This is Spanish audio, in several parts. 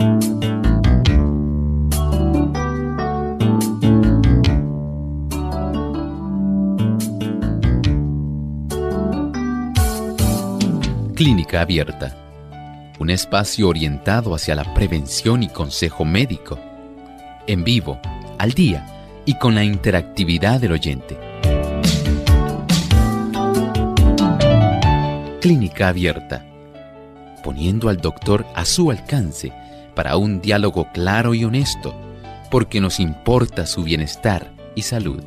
Clínica Abierta, un espacio orientado hacia la prevención y consejo médico, en vivo, al día y con la interactividad del oyente. Clínica Abierta, poniendo al doctor a su alcance para un diálogo claro y honesto, porque nos importa su bienestar y salud.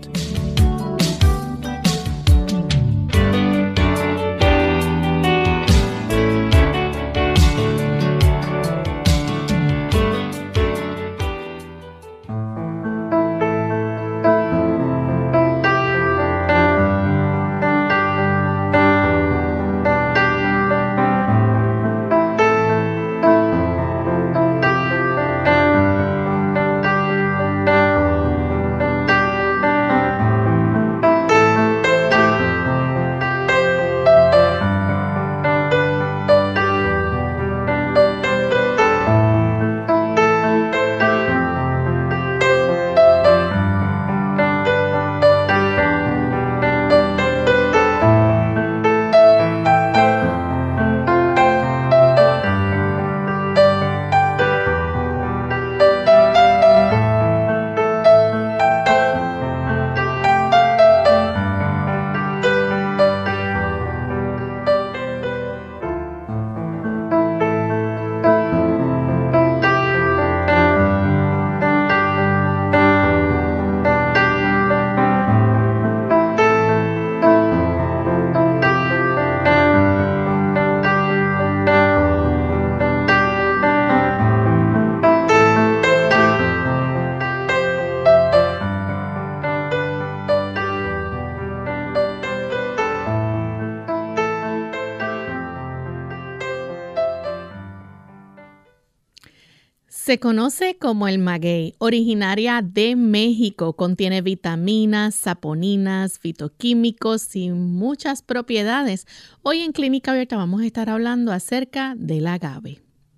Se conoce como el maguey, originaria de México. Contiene vitaminas, saponinas, fitoquímicos y muchas propiedades. Hoy en Clínica Abierta vamos a estar hablando acerca del agave.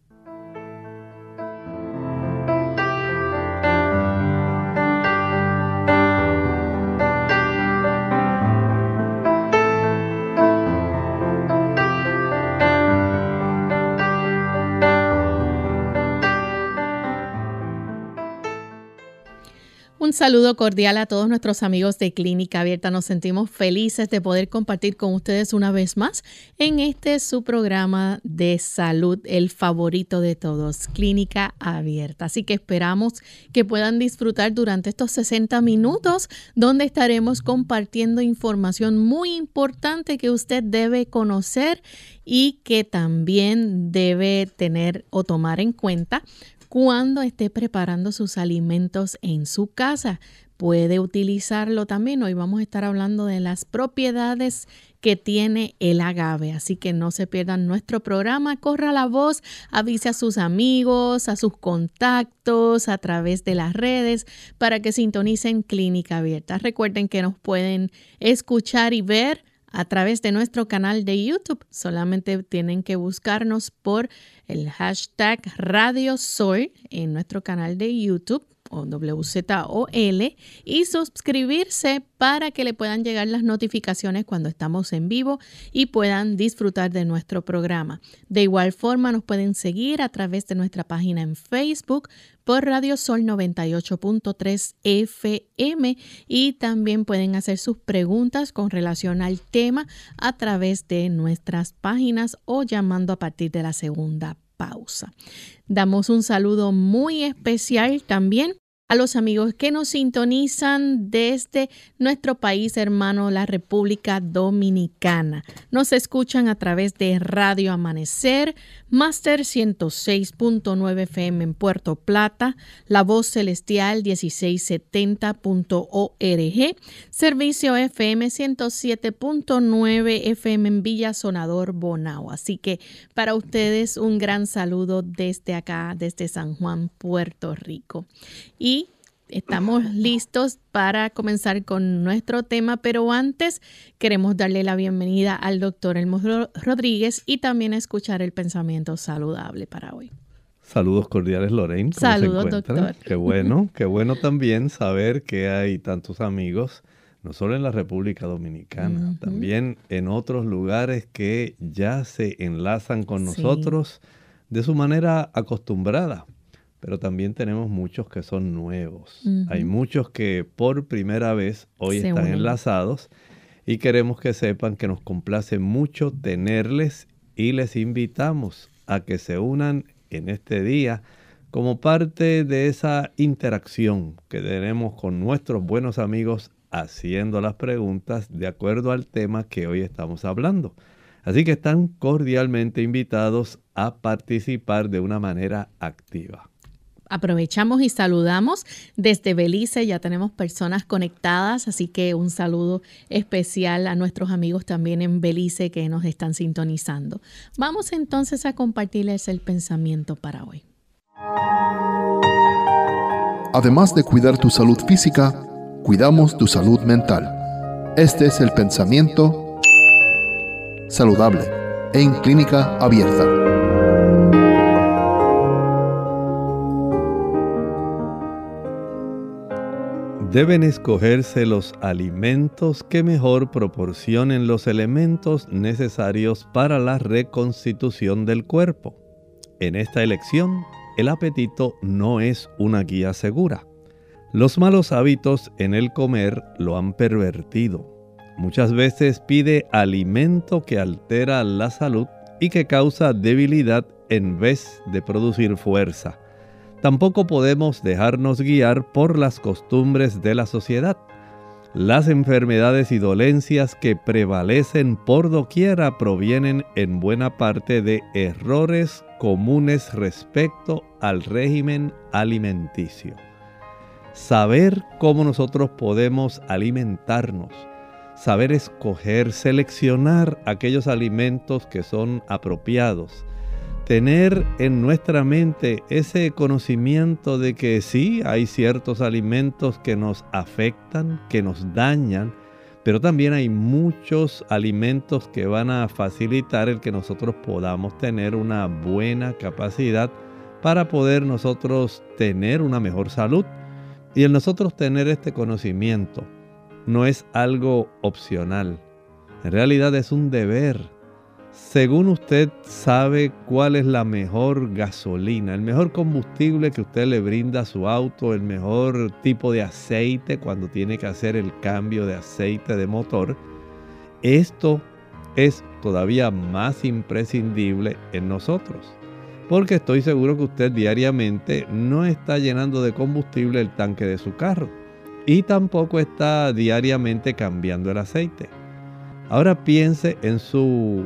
Un saludo cordial a todos nuestros amigos de Clínica Abierta. Nos sentimos felices de poder compartir con ustedes una vez más en su programa de salud, el favorito de todos, Clínica Abierta. Así que esperamos que puedan disfrutar durante estos 60 minutos donde estaremos compartiendo información muy importante que usted debe conocer y que también debe tener o tomar en cuenta cuando esté preparando sus alimentos en su casa. Puede utilizarlo también. Hoy vamos a estar hablando de las propiedades que tiene el agave. Así que no se pierdan nuestro programa. Corra la voz, avise a sus amigos, a sus contactos a través de las redes para que sintonicen Clínica Abierta. Recuerden que nos pueden escuchar y ver a través de nuestro canal de YouTube. Solamente tienen que buscarnos por el hashtag Radio Sol en nuestro canal de YouTube o WZOL y suscribirse para que le puedan llegar las notificaciones cuando estamos en vivo y puedan disfrutar de nuestro programa. De igual forma nos pueden seguir a través de nuestra página en Facebook por Radio Sol 98.3 FM y también pueden hacer sus preguntas con relación al tema a través de nuestras páginas o llamando a partir de la segunda pausa. Damos un saludo muy especial también a los amigos que nos sintonizan desde nuestro país hermano, la República Dominicana. Nos escuchan a través de Radio Amanecer, Máster 106.9 FM en Puerto Plata, La Voz Celestial 1670.org, Servicio FM 107.9 FM en Villa Sonador, Bonao. Así que para ustedes un gran saludo desde acá, desde San Juan, Puerto Rico. Y estamos listos para comenzar con nuestro tema, pero antes queremos darle la bienvenida al doctor Elmo Rodríguez y también escuchar el pensamiento saludable para hoy. Saludos cordiales, Lorraine. ¿Cómo Saludos, se encuentra? doctor. Qué bueno también saber que hay tantos amigos, no solo en la República Dominicana, también en otros lugares que ya se enlazan con nosotros de su manera acostumbrada. Pero también tenemos muchos que son nuevos. Hay muchos que por primera vez hoy están enlazados y queremos que sepan que nos complace mucho tenerles y les invitamos a que se unan en este día como parte de esa interacción que tenemos con nuestros buenos amigos haciendo las preguntas de acuerdo al tema que hoy estamos hablando. Así que están cordialmente invitados a participar de una manera activa. Aprovechamos y saludamos desde Belice, ya tenemos personas conectadas, así que un saludo especial a nuestros amigos también en Belice que nos están sintonizando. Vamos entonces a compartirles el pensamiento para hoy. Además de cuidar tu salud física, cuidamos tu salud mental. Este es el pensamiento saludable en Clínica Abierta. Deben escogerse los alimentos que mejor proporcionen los elementos necesarios para la reconstitución del cuerpo. En esta elección, el apetito no es una guía segura. Los malos hábitos en el comer lo han pervertido. Muchas veces pide alimento que altera la salud y que causa debilidad en vez de producir fuerza. Tampoco podemos dejarnos guiar por las costumbres de la sociedad. Las enfermedades y dolencias que prevalecen por doquiera provienen en buena parte de errores comunes respecto al régimen alimenticio. Saber cómo nosotros podemos alimentarnos, saber escoger, seleccionar aquellos alimentos que son apropiados, tener en nuestra mente ese conocimiento de que sí, hay ciertos alimentos que nos afectan, que nos dañan, pero también hay muchos alimentos que van a facilitar el que nosotros podamos tener una buena capacidad para poder nosotros tener una mejor salud. Y el nosotros tener este conocimiento no es algo opcional, en realidad es un deber. Según usted sabe cuál es la mejor gasolina, el mejor combustible que usted le brinda a su auto, el mejor tipo de aceite cuando tiene que hacer el cambio de aceite de motor, esto es todavía más imprescindible en nosotros. Porque estoy seguro que usted diariamente no está llenando de combustible el tanque de su carro y tampoco está diariamente cambiando el aceite. Ahora piense en su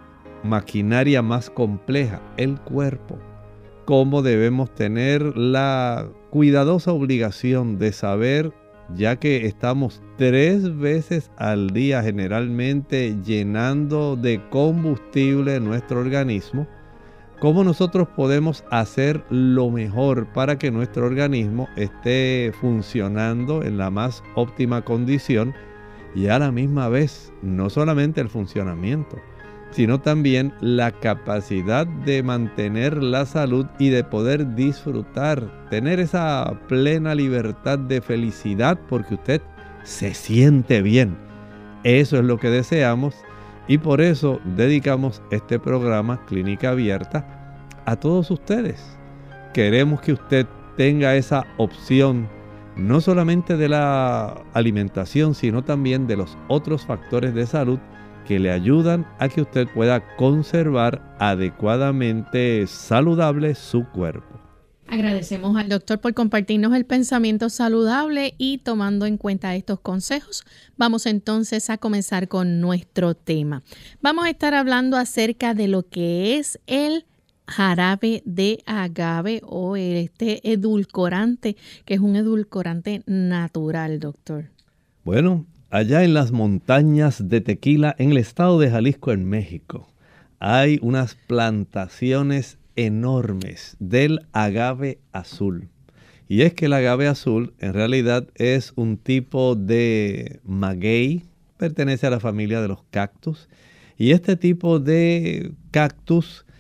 maquinaria más compleja, el cuerpo. Cómo debemos tener la cuidadosa obligación de saber, ya que estamos 3 veces al día generalmente llenando de combustible nuestro organismo, cómo nosotros podemos hacer lo mejor para que nuestro organismo esté funcionando en la más óptima condición y a la misma vez no solamente el funcionamiento, sino también la capacidad de mantener la salud y de poder disfrutar, tener esa plena libertad de felicidad porque usted se siente bien. Eso es lo que deseamos y por eso dedicamos este programa Clínica Abierta a todos ustedes. Queremos que usted tenga esa opción no solamente de la alimentación, sino también de los otros factores de salud que le ayudan a que usted pueda conservar adecuadamente saludable su cuerpo. Agradecemos al doctor por compartirnos el pensamiento saludable y tomando en cuenta estos consejos, vamos entonces a comenzar con nuestro tema. Vamos a estar hablando acerca de lo que es el jarabe de agave o este edulcorante, que es un edulcorante natural, doctor. Bueno, allá en las montañas de Tequila, en el estado de Jalisco, en México, hay unas plantaciones enormes del agave azul. Y es que el agave azul en realidad es un tipo de maguey, pertenece a la familia de los cactus. Y este tipo de cactus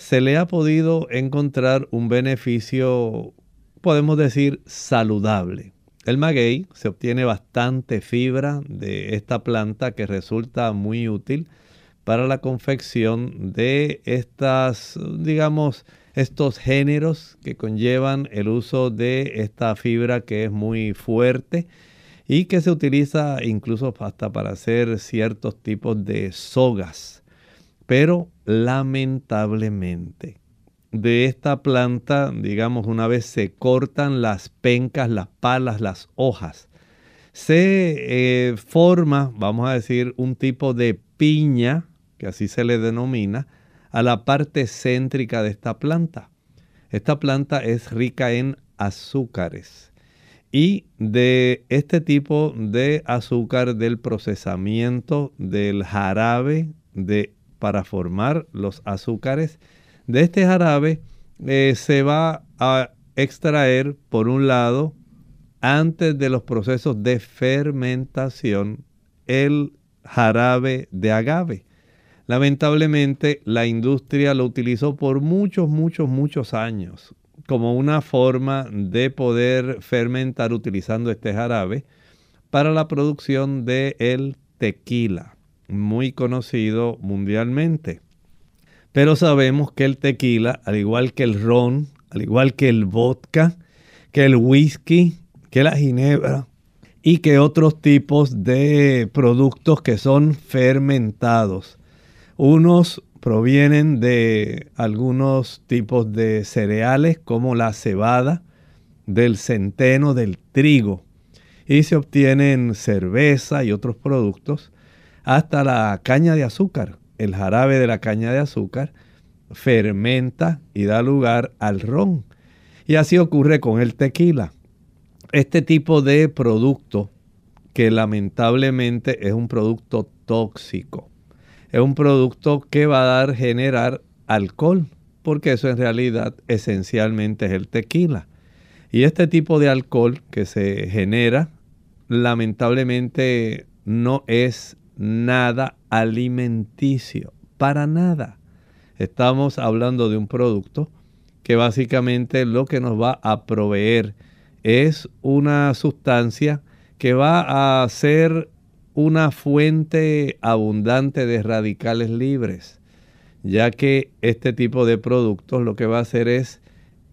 se le ha podido encontrar un beneficio, podemos decir, saludable. El maguey, se obtiene bastante fibra de esta planta que resulta muy útil para la confección de estas, digamos, estos géneros que conllevan el uso de esta fibra que es muy fuerte y que se utiliza incluso hasta para hacer ciertos tipos de sogas. Pero lamentablemente, de esta planta, digamos, una vez se cortan las pencas, las palas, las hojas, se forma, vamos a decir, un tipo de piña, que así se le denomina, a la parte céntrica de esta planta. Esta planta es rica en azúcares y de este tipo de azúcar del procesamiento del jarabe para formar los azúcares, de este jarabe se va a extraer, por un lado, antes de los procesos de fermentación, el jarabe de agave. Lamentablemente, la industria lo utilizó por muchos años como una forma de poder fermentar utilizando este jarabe para la producción del tequila, muy conocido mundialmente. Pero sabemos que el tequila, al igual que el ron, al igual que el vodka, que el whisky, que la ginebra y que otros tipos de productos que son fermentados, unos provienen de algunos tipos de cereales como la cebada, del centeno, del trigo, y se obtienen cerveza y otros productos, hasta la caña de azúcar. El jarabe de la caña de azúcar fermenta y da lugar al ron. Y así ocurre con el tequila. Este tipo de producto, que lamentablemente es un producto tóxico, es un producto que va a generar alcohol, porque eso en realidad esencialmente es el tequila. Y este tipo de alcohol que se genera, lamentablemente no es nada alimenticio, para nada. Estamos hablando de un producto que básicamente lo que nos va a proveer es una sustancia que va a ser una fuente abundante de radicales libres, ya que este tipo de productos lo que va a hacer es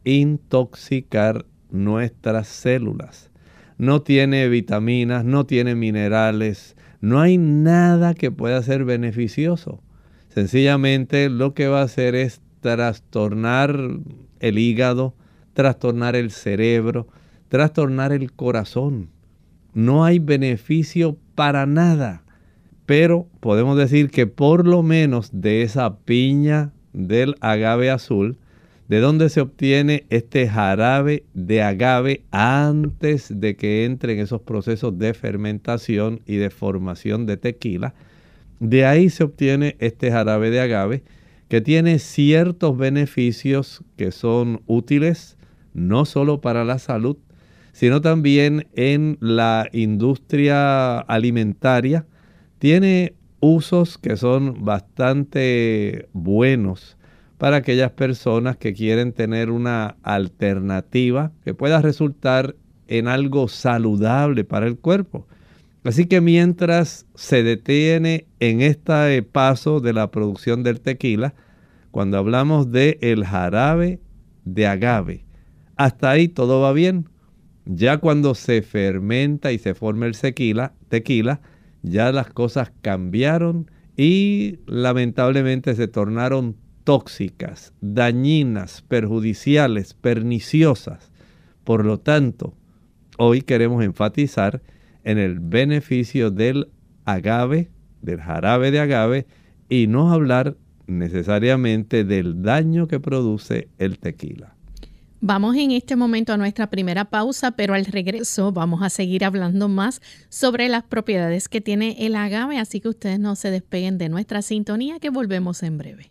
intoxicar nuestras células. No tiene vitaminas, no tiene minerales, no hay nada que pueda ser beneficioso. Sencillamente lo que va a hacer es trastornar el hígado, trastornar el cerebro, trastornar el corazón. No hay beneficio para nada, pero podemos decir que por lo menos de esa piña del agave azul, de donde se obtiene este jarabe de agave antes de que entren esos procesos de fermentación y de formación de tequila, de ahí se obtiene este jarabe de agave que tiene ciertos beneficios que son útiles no solo para la salud, sino también en la industria alimentaria. Tiene usos que son bastante buenos para aquellas personas que quieren tener una alternativa que pueda resultar en algo saludable para el cuerpo. Así que mientras se detiene en este paso de la producción del tequila, cuando hablamos de el jarabe de agave, hasta ahí todo va bien. Ya cuando se fermenta y se forma el tequila, ya las cosas cambiaron y lamentablemente se tornaron tóxicas, dañinas, perjudiciales, perniciosas. Por lo tanto, hoy queremos enfatizar en el beneficio del agave, del jarabe de agave, y no hablar necesariamente del daño que produce el tequila. Vamos en este momento a nuestra primera pausa, pero al regreso vamos a seguir hablando más sobre las propiedades que tiene el agave, así que ustedes no se despeguen de nuestra sintonía, que volvemos en breve.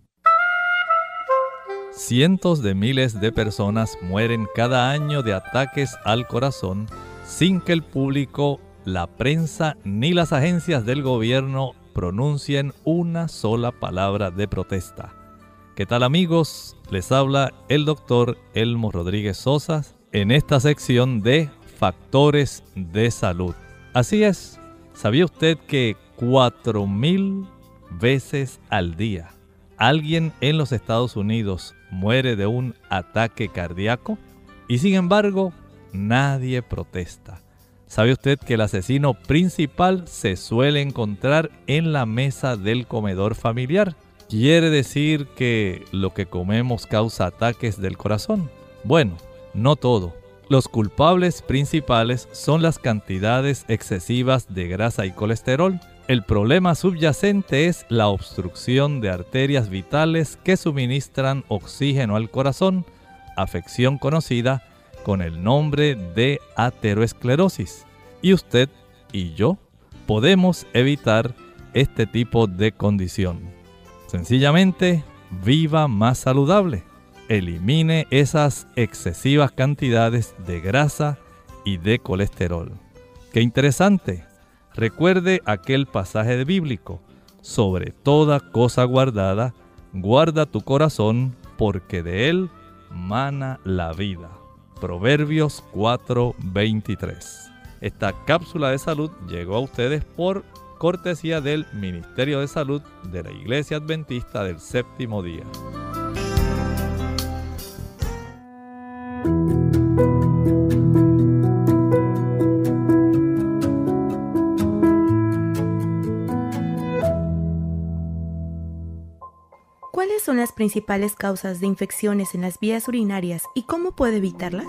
Cientos de miles de personas mueren cada año de ataques al corazón sin que el público, la prensa ni las agencias del gobierno pronuncien una sola palabra de protesta. ¿Qué tal, amigos? Les habla el doctor Elmo Rodríguez Sosa en esta sección de Factores de Salud. Así es, ¿sabía usted que 4,000 veces al día alguien en los Estados Unidos muere de un ataque cardíaco? Y sin embargo, nadie protesta. ¿Sabe usted que el asesino principal se suele encontrar en la mesa del comedor familiar? ¿Quiere decir que lo que comemos causa ataques del corazón? Bueno, no todo. Los culpables principales son las cantidades excesivas de grasa y colesterol. El problema subyacente es la obstrucción de arterias vitales que suministran oxígeno al corazón, afección conocida con el nombre de aterosclerosis. Y usted y yo podemos evitar este tipo de condición. Sencillamente, viva más saludable. Elimine esas excesivas cantidades de grasa y de colesterol. ¡Qué interesante! Recuerde aquel pasaje bíblico: sobre toda cosa guardada, guarda tu corazón, porque de él mana la vida. Proverbios 4:23. Esta cápsula de salud llegó a ustedes por cortesía del Ministerio de Salud de la Iglesia Adventista del Séptimo Día. ¿Cuáles son las principales causas de infecciones en las vías urinarias y cómo puede evitarlas?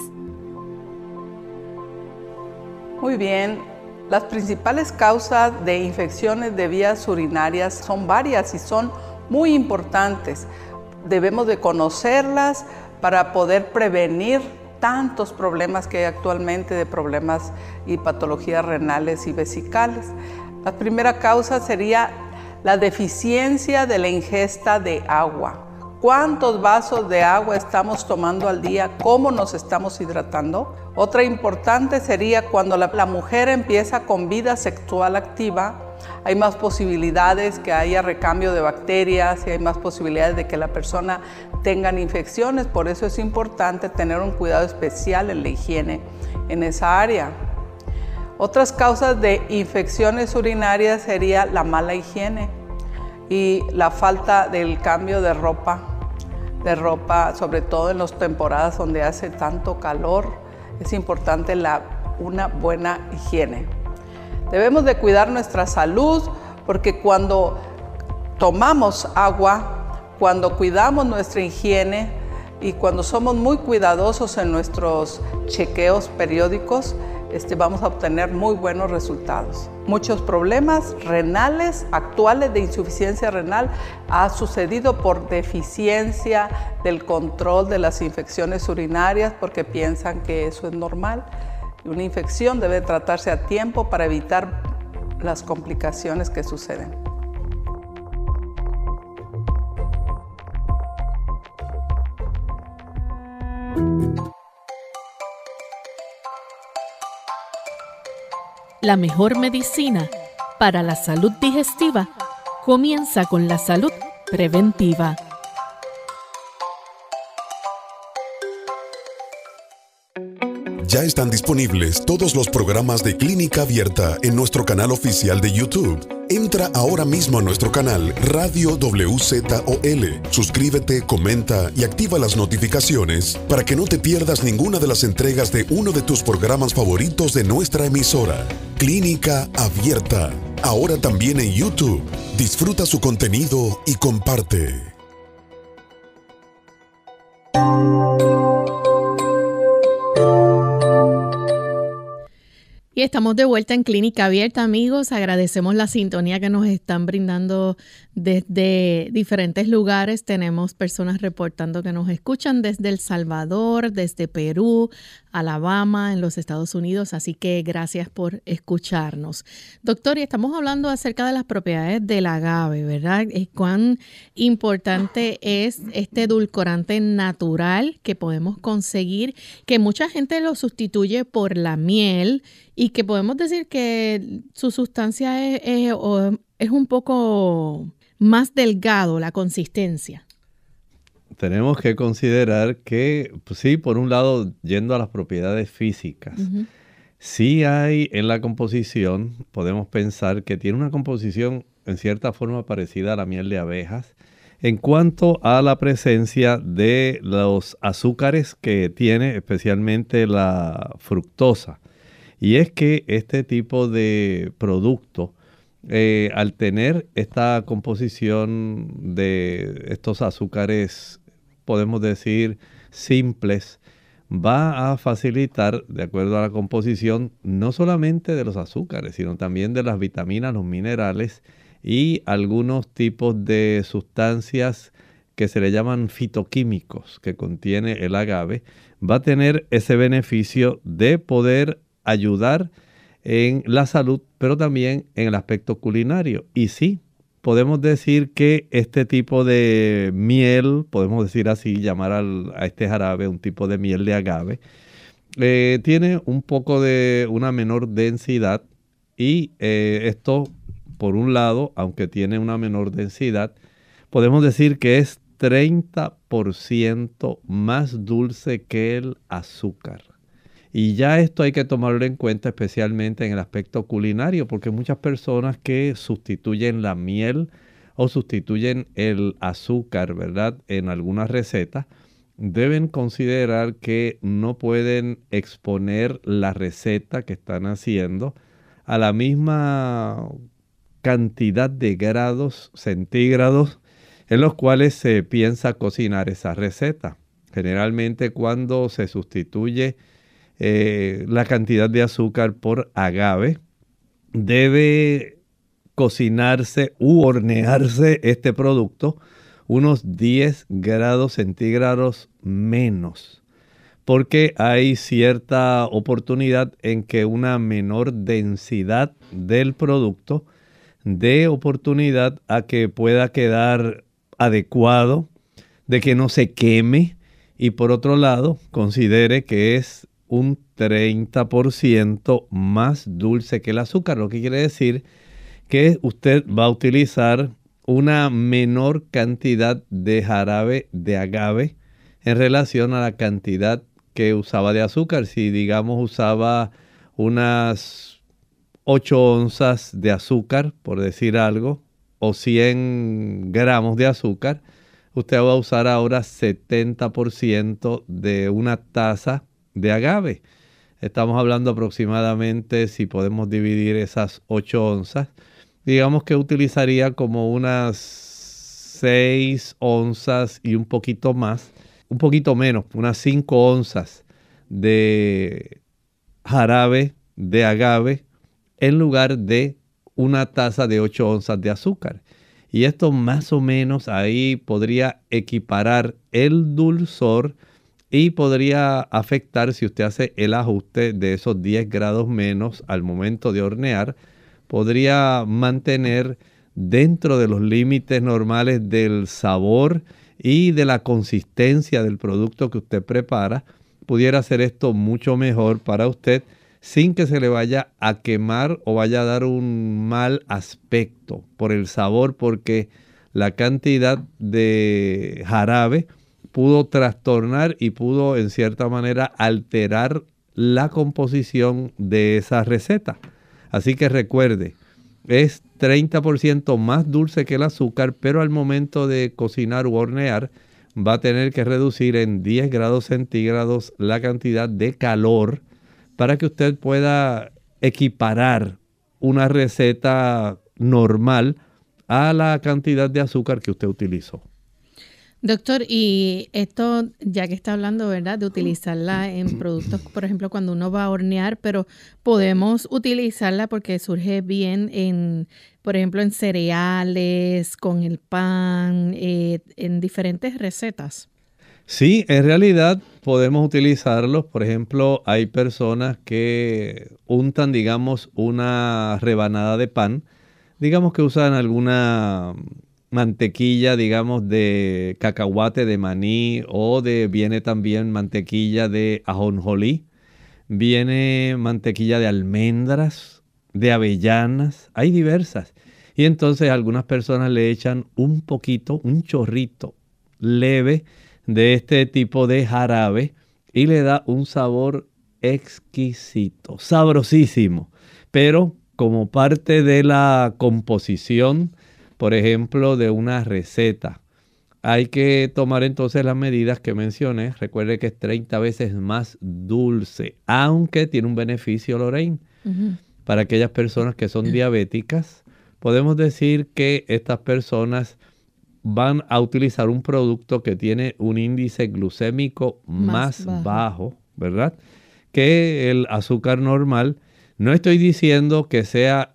Muy bien. Las principales causas de infecciones de vías urinarias son varias y son muy importantes. Debemos de conocerlas para poder prevenir tantos problemas que hay actualmente de problemas y patologías renales y vesicales. La primera causa sería la deficiencia de la ingesta de agua. ¿Cuántos vasos de agua estamos tomando al día? ¿Cómo nos estamos hidratando? Otra importante sería cuando la mujer empieza con vida sexual activa, hay más posibilidades que haya recambio de bacterias y hay más posibilidades de que la persona tenga infecciones. Por eso es importante tener un cuidado especial en la higiene en esa área. Otras causas de infecciones urinarias sería la mala higiene y la falta del cambio de ropa, sobre todo en las temporadas donde hace tanto calor. Es importante una buena higiene. Debemos de cuidar nuestra salud porque cuando tomamos agua, cuando cuidamos nuestra higiene y cuando somos muy cuidadosos en nuestros chequeos periódicos, vamos a obtener muy buenos resultados. Muchos problemas renales actuales de insuficiencia renal ha sucedido por deficiencia del control de las infecciones urinarias porque piensan que eso es normal. Una infección debe tratarse a tiempo para evitar las complicaciones que suceden. La mejor medicina para la salud digestiva comienza con la salud preventiva. Ya están disponibles todos los programas de Clínica Abierta en nuestro canal oficial de YouTube. Entra ahora mismo a nuestro canal Radio WZOL. Suscríbete, comenta y activa las notificaciones para que no te pierdas ninguna de las entregas de uno de tus programas favoritos de nuestra emisora. Clínica Abierta, ahora también en YouTube. Disfruta su contenido y comparte. Y estamos de vuelta en Clínica Abierta, amigos. Agradecemos la sintonía que nos están brindando desde diferentes lugares. Tenemos personas reportando que nos escuchan desde El Salvador, desde Perú, Alabama, en los Estados Unidos. Así que gracias por escucharnos. Doctor, y estamos hablando acerca de las propiedades del agave, ¿verdad? Cuán importante es este edulcorante natural que podemos conseguir, que mucha gente lo sustituye por la miel y que podemos decir que su sustancia es un poco más delgado, la consistencia. tenemos que considerar que, pues sí, por un lado, yendo a las propiedades físicas, sí hay en la composición, podemos pensar que tiene una composición en cierta forma parecida a la miel de abejas, en cuanto a la presencia de los azúcares que tiene, especialmente la fructosa. Y es que este tipo de producto, al tener esta composición de estos azúcares, podemos decir, simples, va a facilitar, de acuerdo a la composición, no solamente de los azúcares, sino también de las vitaminas, los minerales y algunos tipos de sustancias que se le llaman fitoquímicos que contiene el agave, va a tener ese beneficio de poder ayudar en la salud, pero también en el aspecto culinario. Y sí, podemos decir que este tipo de miel, podemos decir así, llamar a este jarabe un tipo de miel de agave, tiene un poco de una menor densidad y esto, por un lado, aunque tiene una menor densidad, podemos decir que es 30% más dulce que el azúcar. Y ya esto hay que tomarlo en cuenta especialmente en el aspecto culinario, porque muchas personas que sustituyen la miel o sustituyen el azúcar, ¿verdad?, en algunas recetas, deben considerar que no pueden exponer la receta que están haciendo a la misma cantidad de grados centígrados en los cuales se piensa cocinar esa receta. Generalmente cuando se sustituye la cantidad de azúcar por agave, debe cocinarse u hornearse este producto unos 10 grados centígrados menos, porque hay cierta oportunidad en que una menor densidad del producto dé oportunidad a que pueda quedar adecuado, de que no se queme, y por otro lado considere que es un 30% más dulce que el azúcar, lo que quiere decir que usted va a utilizar una menor cantidad de jarabe de agave en relación a la cantidad que usaba de azúcar. Si digamos usaba unas 8 onzas de azúcar, por decir algo, o 100 gramos de azúcar, usted va a usar ahora 70% de una taza de agave. Estamos hablando aproximadamente, si podemos dividir esas 8 onzas, digamos que utilizaría como unas 6 onzas y un poquito más, un poquito menos, unas 5 onzas de jarabe de agave en lugar de una taza de 8 onzas de azúcar. Y esto más o menos ahí podría equiparar el dulzor y podría afectar, si usted hace el ajuste de esos 10 grados menos al momento de hornear, podría mantener dentro de los límites normales del sabor y de la consistencia del producto que usted prepara. Pudiera hacer esto mucho mejor para usted sin que se le vaya a quemar o vaya a dar un mal aspecto por el sabor, porque la cantidad de jarabe pudo trastornar y pudo en cierta manera alterar la composición de esa receta. Así que recuerde, es 30% más dulce que el azúcar, pero al momento de cocinar u hornear va a tener que reducir en 10 grados centígrados la cantidad de calor para que usted pueda equiparar una receta normal a la cantidad de azúcar que usted utilizó. Doctor, y esto, ya que está hablando, ¿verdad?, de utilizarla en productos, por ejemplo, cuando uno va a hornear, pero podemos utilizarla porque surge bien en, por ejemplo, en cereales, con el pan, en diferentes recetas. Sí, en realidad podemos utilizarlos. Por ejemplo, hay personas que untan, digamos, una rebanada de pan, digamos que usan alguna mantequilla, digamos, de cacahuate, de maní, o viene también mantequilla de ajonjolí, viene mantequilla de almendras, de avellanas, hay diversas. Y entonces algunas personas le echan un poquito, un chorrito leve de este tipo de jarabe y le da un sabor exquisito, sabrosísimo. Pero como parte de la composición, por ejemplo, de una receta, hay que tomar entonces las medidas que mencioné. Recuerde que es 30 veces más dulce, aunque tiene un beneficio, Lorraine. Para aquellas personas que son diabéticas, podemos decir que estas personas van a utilizar un producto que tiene un índice glucémico más bajo, ¿verdad?, que el azúcar normal. No estoy diciendo que sea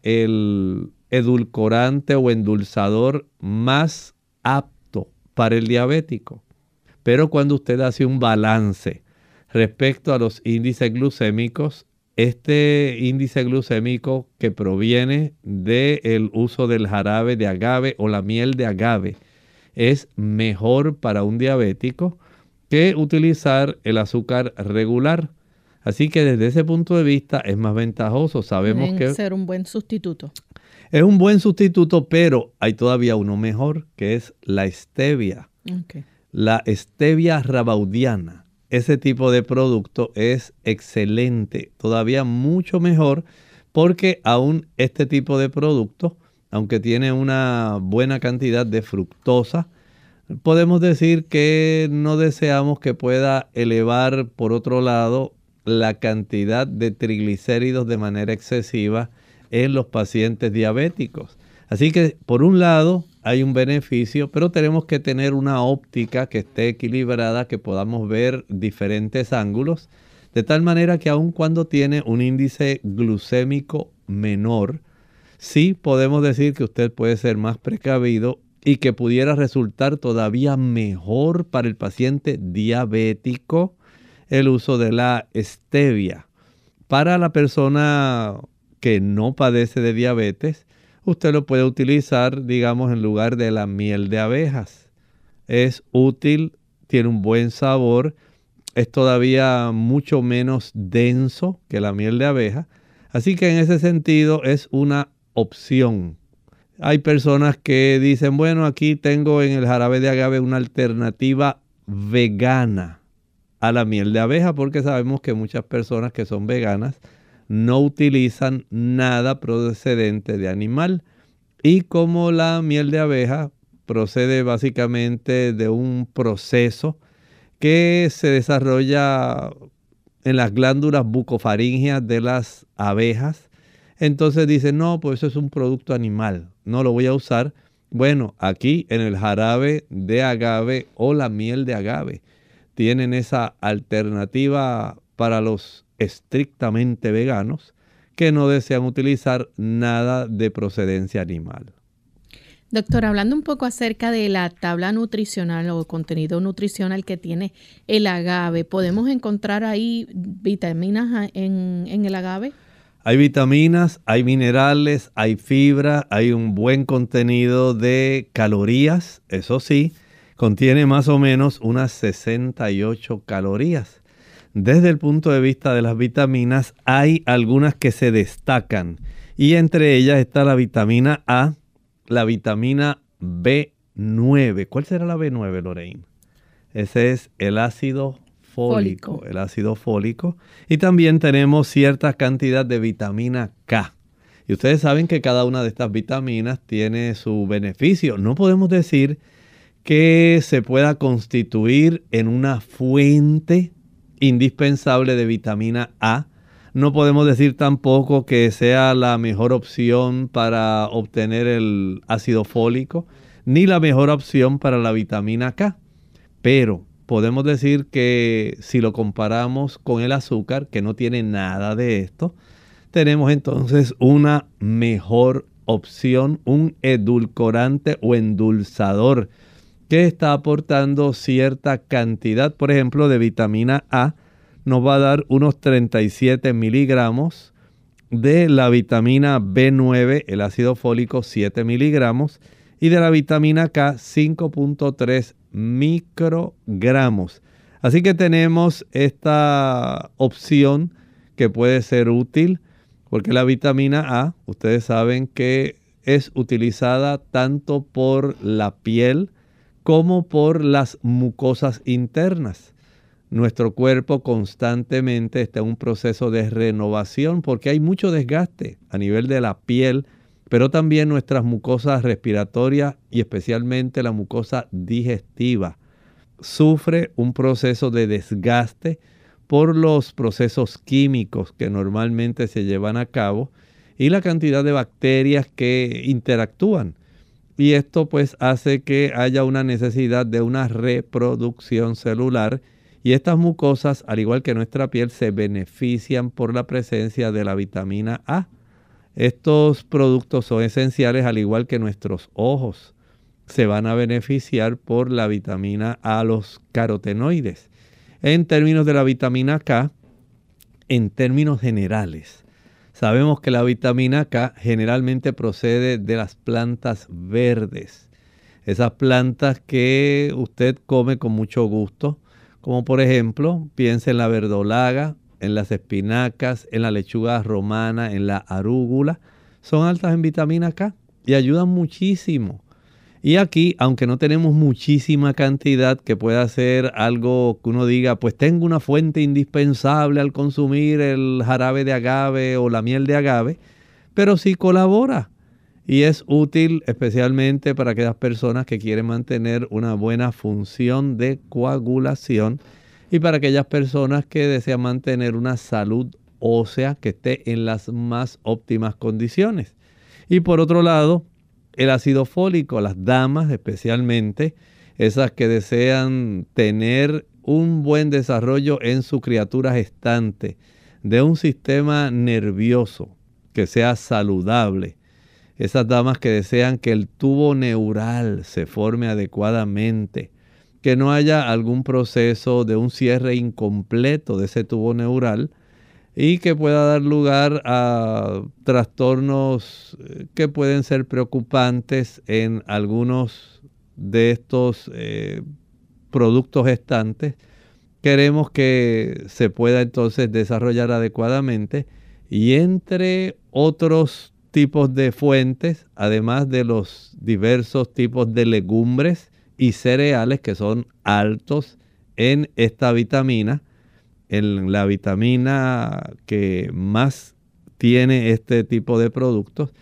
el edulcorante o endulzador más apto para el diabético, pero cuando usted hace un balance respecto a los índices glucémicos, este índice glucémico que proviene del uso del jarabe de agave o la miel de agave es mejor para un diabético que utilizar el azúcar regular. Así que desde ese punto de vista es más ventajoso. Sabemos que ser un buen sustituto. Es un buen sustituto, pero hay todavía uno mejor, que es la stevia. Okay. La stevia rebaudiana. Ese tipo de producto es excelente, todavía mucho mejor, porque aún este tipo de producto, aunque tiene una buena cantidad de fructosa, podemos decir que no deseamos que pueda elevar, por otro lado, la cantidad de triglicéridos de manera excesiva en los pacientes diabéticos. Así que, por un lado, hay un beneficio, pero tenemos que tener una óptica que esté equilibrada, que podamos ver diferentes ángulos, de tal manera que aun cuando tiene un índice glucémico menor, sí podemos decir que usted puede ser más precavido y que pudiera resultar todavía mejor para el paciente diabético el uso de la stevia. Para la persona que no padece de diabetes, usted lo puede utilizar, digamos, en lugar de la miel de abejas. Es útil, tiene un buen sabor, es todavía mucho menos denso que la miel de abeja. Así que en ese sentido es una opción. Hay personas que dicen, bueno, aquí tengo en el jarabe de agave una alternativa vegana a la miel de abeja, porque sabemos que muchas personas que son veganas no utilizan nada procedente de animal. Y como la miel de abeja procede básicamente de un proceso que se desarrolla en las glándulas bucofaríngeas de las abejas, entonces dicen, no, pues eso es un producto animal, no lo voy a usar. Bueno, aquí en el jarabe de agave o la miel de agave tienen esa alternativa para los estrictamente veganos que no desean utilizar nada de procedencia animal. Doctor, hablando un poco acerca de la tabla nutricional o contenido nutricional que tiene el agave, ¿podemos encontrar ahí vitaminas en el agave? Hay vitaminas, hay minerales, hay fibra, hay un buen contenido de calorías, eso sí, contiene más o menos unas 68 calorías. Desde el punto de vista de las vitaminas, hay algunas que se destacan y entre ellas está la vitamina A, la vitamina B9. ¿Cuál será la B9, Lorraine? Ese es el ácido fólico. El ácido fólico. Y también tenemos cierta cantidad de vitamina K. Y ustedes saben que cada una de estas vitaminas tiene su beneficio. No podemos decir que se pueda constituir en una fuente indispensable de vitamina A. No podemos decir tampoco que sea la mejor opción para obtener el ácido fólico, ni la mejor opción para la vitamina K. Pero podemos decir que si lo comparamos con el azúcar, que no tiene nada de esto, tenemos entonces una mejor opción, un edulcorante o endulzador que está aportando cierta cantidad, por ejemplo, de vitamina A. Nos va a dar unos 37 miligramos de la vitamina B9, el ácido fólico 7 miligramos, y de la vitamina K 5.3 microgramos. Así que tenemos esta opción que puede ser útil, porque la vitamina A, ustedes saben que es utilizada tanto por la piel como por las mucosas internas. Nuestro cuerpo constantemente está en un proceso de renovación porque hay mucho desgaste a nivel de la piel, pero también nuestras mucosas respiratorias y especialmente la mucosa digestiva sufre un proceso de desgaste por los procesos químicos que normalmente se llevan a cabo y la cantidad de bacterias que interactúan. Y esto pues hace que haya una necesidad de una reproducción celular. Y estas mucosas, al igual que nuestra piel, se benefician por la presencia de la vitamina A. Estos productos son esenciales, al igual que nuestros ojos. Se van a beneficiar por la vitamina A, los carotenoides. En términos de la vitamina K, en términos generales, sabemos que la vitamina K generalmente procede de las plantas verdes. Esas plantas que usted come con mucho gusto, como por ejemplo, piense en la verdolaga, en las espinacas, en la lechuga romana, en la arúgula, son altas en vitamina K y ayudan muchísimo. Y aquí, aunque no tenemos muchísima cantidad que pueda ser algo que uno diga, pues tengo una fuente indispensable al consumir el jarabe de agave o la miel de agave, pero sí colabora. Y es útil especialmente para aquellas personas que quieren mantener una buena función de coagulación y para aquellas personas que desean mantener una salud ósea que esté en las más óptimas condiciones. Y por otro lado, el ácido fólico, las damas especialmente, esas que desean tener un buen desarrollo en su criatura gestante, de un sistema nervioso que sea saludable. Esas damas que desean que el tubo neural se forme adecuadamente, que no haya algún proceso de un cierre incompleto de ese tubo neural y que pueda dar lugar a trastornos que pueden ser preocupantes en algunos de estos productos gestantes. Queremos que se pueda entonces desarrollar adecuadamente y entre otros tipos de fuentes, además de los diversos tipos de legumbres y cereales que son altos en esta vitamina, en la vitamina que más tiene este tipo de productos,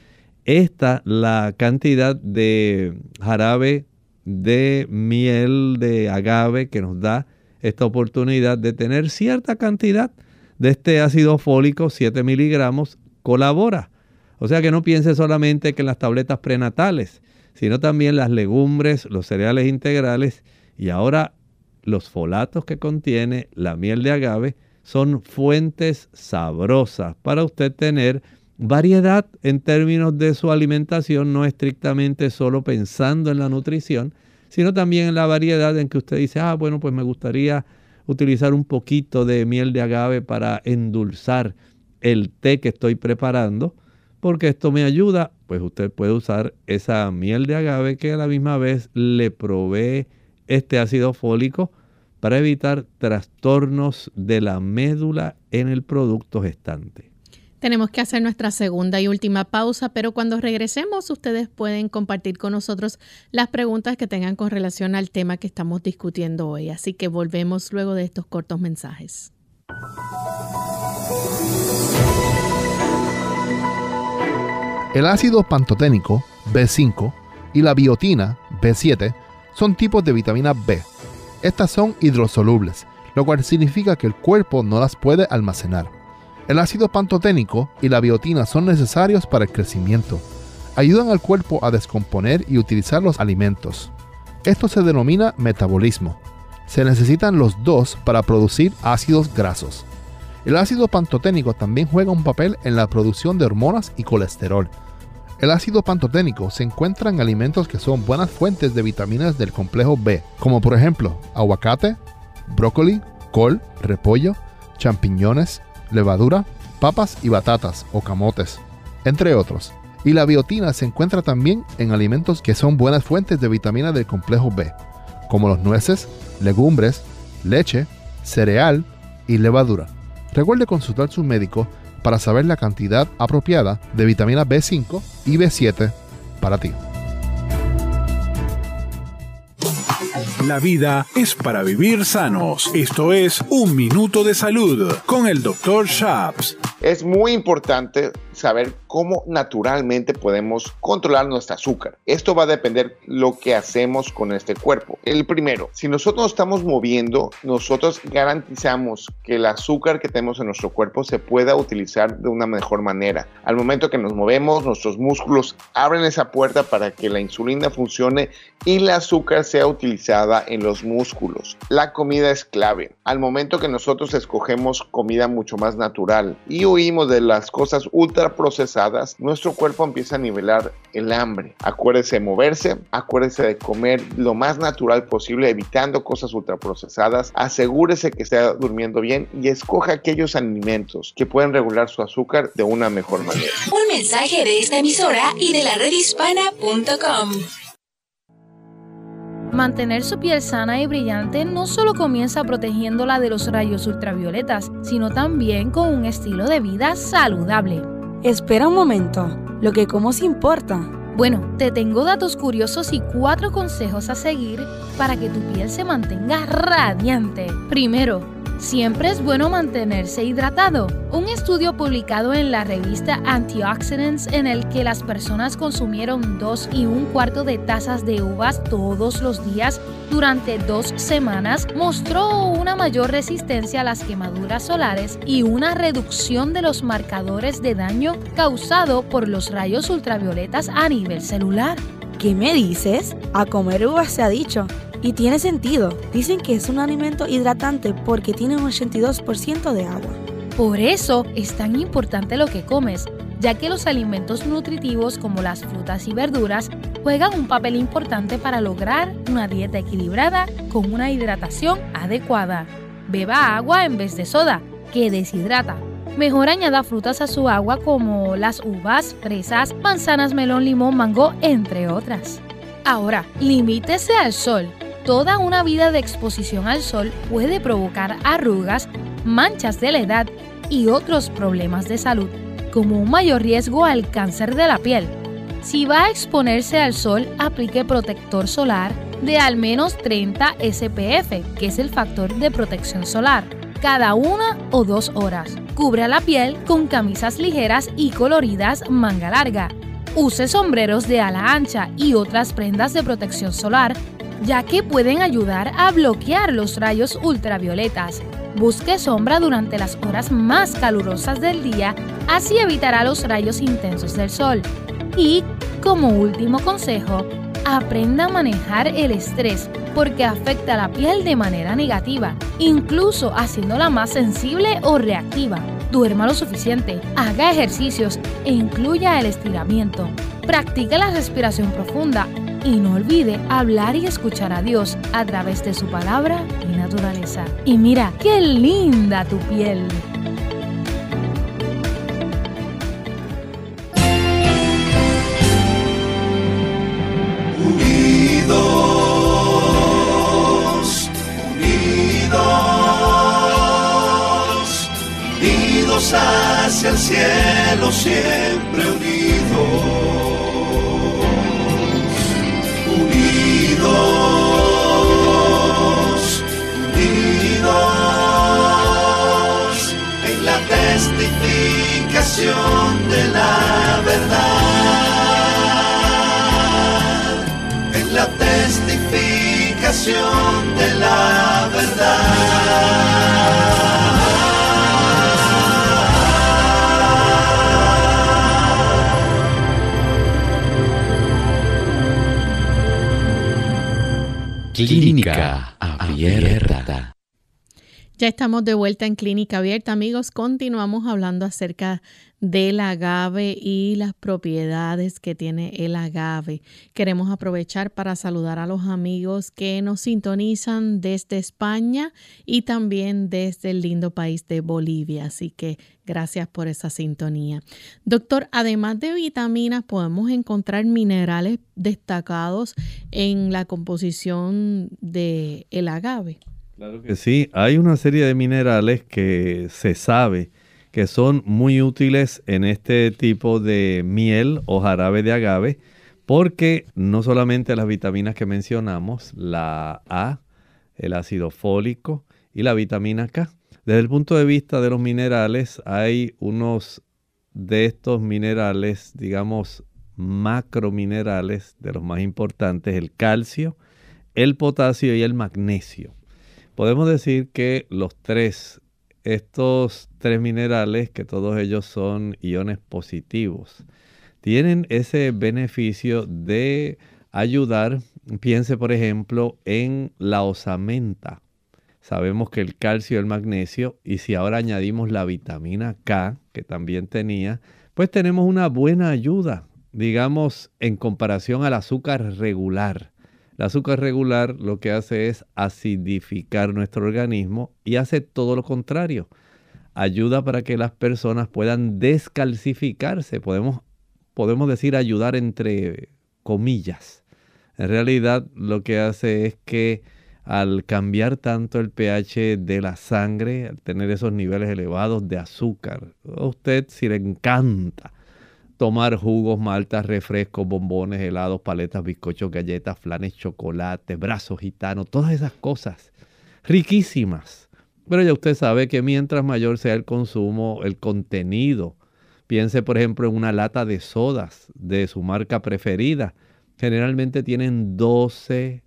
la cantidad de jarabe de miel de agave que nos da esta oportunidad de tener cierta cantidad de este ácido fólico, 7 miligramos, colabora. O sea que no piense solamente que en las tabletas prenatales, sino también las legumbres, los cereales integrales y ahora los folatos que contiene la miel de agave son fuentes sabrosas para usted tener variedad en términos de su alimentación, no estrictamente solo pensando en la nutrición, sino también en la variedad en que usted dice, bueno, pues me gustaría utilizar un poquito de miel de agave para endulzar el té que estoy preparando, porque esto me ayuda. Pues usted puede usar esa miel de agave que a la misma vez le provee este ácido fólico para evitar trastornos de la médula en el producto gestante. Tenemos que hacer nuestra segunda y última pausa, pero cuando regresemos ustedes pueden compartir con nosotros las preguntas que tengan con relación al tema que estamos discutiendo hoy. Así que volvemos luego de estos cortos mensajes. El ácido pantoténico B5 y la biotina B7 son tipos de vitamina B. Estas son hidrosolubles, lo cual significa que el cuerpo no las puede almacenar. El ácido pantoténico y la biotina son necesarios para el crecimiento. Ayudan al cuerpo a descomponer y utilizar los alimentos. Esto se denomina metabolismo. Se necesitan los dos para producir ácidos grasos. El ácido pantoténico también juega un papel en la producción de hormonas y colesterol. El ácido pantoténico se encuentra en alimentos que son buenas fuentes de vitaminas del complejo B, como por ejemplo aguacate, brócoli, col, repollo, champiñones, levadura, papas y batatas o camotes, entre otros. Y la biotina se encuentra también en alimentos que son buenas fuentes de vitamina del complejo B, como los nueces, legumbres, leche, cereal y levadura. Recuerde consultar a su médico para saber la cantidad apropiada de vitamina B5 y B7 para ti. La vida es para vivir sanos. Esto es Un Minuto de Salud con el Dr. Schaps. Es muy importante saber cómo naturalmente podemos controlar nuestro azúcar. Esto va a depender lo que hacemos con este cuerpo. El primero, si nosotros nos estamos moviendo, nosotros garantizamos que el azúcar que tenemos en nuestro cuerpo se pueda utilizar de una mejor manera. Al momento que nos movemos, nuestros músculos abren esa puerta para que la insulina funcione y el azúcar sea utilizada en los músculos. La comida es clave. Al momento que nosotros escogemos comida mucho más natural y huimos de las cosas ultra procesadas, nuestro cuerpo empieza a nivelar el hambre. Acuérdese de moverse, acuérdese de comer lo más natural posible, evitando cosas ultraprocesadas. Asegúrese que esté durmiendo bien y escoja aquellos alimentos que pueden regular su azúcar de una mejor manera. Un mensaje de esta emisora y de la redhispana.com. Mantener su piel sana y brillante no solo comienza protegiéndola de los rayos ultravioletas, sino también con un estilo de vida saludable. Espera un momento, lo que como sí importa. Bueno, te tengo datos curiosos y 4 consejos a seguir para que tu piel se mantenga radiante. Primero, siempre es bueno mantenerse hidratado. Un estudio publicado en la revista Antioxidants, en el que las personas consumieron 2 1/4 de tazas de uvas todos los días durante 2 semanas, mostró una mayor resistencia a las quemaduras solares y una reducción de los marcadores de daño causado por los rayos ultravioletas a nivel celular. ¿Qué me dices? A comer uvas se ha dicho. Y tiene sentido. Dicen que es un alimento hidratante porque tiene un 82% de agua. Por eso es tan importante lo que comes, ya que los alimentos nutritivos como las frutas y verduras juegan un papel importante para lograr una dieta equilibrada con una hidratación adecuada. Beba agua en vez de soda, que deshidrata. Mejor añada frutas a su agua como las uvas, fresas, manzanas, melón, limón, mango, entre otras. Ahora, limítese al sol. Toda una vida de exposición al sol puede provocar arrugas, manchas de la edad y otros problemas de salud, como un mayor riesgo al cáncer de la piel. Si va a exponerse al sol, aplique protector solar de al menos 30 SPF, que es el factor de protección solar, cada 1 o 2 horas. Cubra la piel con camisas ligeras y coloridas manga larga. Use sombreros de ala ancha y otras prendas de protección solar, ya que pueden ayudar a bloquear los rayos ultravioletas. Busque sombra durante las horas más calurosas del día, así evitará los rayos intensos del sol. Y, como último consejo, aprenda a manejar el estrés, porque afecta a la piel de manera negativa, incluso haciéndola más sensible o reactiva. Duerma lo suficiente, haga ejercicios e incluya el estiramiento. Practique la respiración profunda y no olvide hablar y escuchar a Dios a través de su palabra y naturaleza. Y mira, qué linda tu piel. Unidos, unidos, unidos hacia el cielo, siempre unidos. Unidos, unidos, en la testificación de la verdad, en la testificación de la verdad. Clínica Abierta. Ya estamos de vuelta en Clínica Abierta, amigos. Continuamos hablando acerca del agave y las propiedades que tiene el agave. Queremos aprovechar para saludar a los amigos que nos sintonizan desde España y también desde el lindo país de Bolivia. Así que gracias por esa sintonía. Doctor, además de vitaminas, podemos encontrar minerales destacados en la composición del agave. Claro que sí, hay una serie de minerales que se sabe que son muy útiles en este tipo de miel o jarabe de agave porque no solamente las vitaminas que mencionamos, la A, el ácido fólico y la vitamina K. Desde el punto de vista de los minerales, hay unos de estos minerales, digamos, macrominerales, de los más importantes, el calcio, el potasio y el magnesio. Podemos decir que estos tres minerales, que todos ellos son iones positivos, tienen ese beneficio de ayudar. Piense, por ejemplo, en la osamenta. Sabemos que el calcio y el magnesio, y si ahora añadimos la vitamina K, que también tenía, pues tenemos una buena ayuda, digamos, en comparación al azúcar regular. El azúcar regular lo que hace es acidificar nuestro organismo y hace todo lo contrario. Ayuda para que las personas puedan descalcificarse. Podemos decir ayudar entre comillas. En realidad lo que hace es que al cambiar tanto el pH de la sangre, al tener esos niveles elevados de azúcar, a usted si le encanta tomar jugos, maltas, refrescos, bombones, helados, paletas, bizcochos, galletas, flanes, chocolate, brazos gitanos, todas esas cosas riquísimas. Pero ya usted sabe que mientras mayor sea el consumo, el contenido, piense por ejemplo en una lata de sodas de su marca preferida, generalmente tienen 12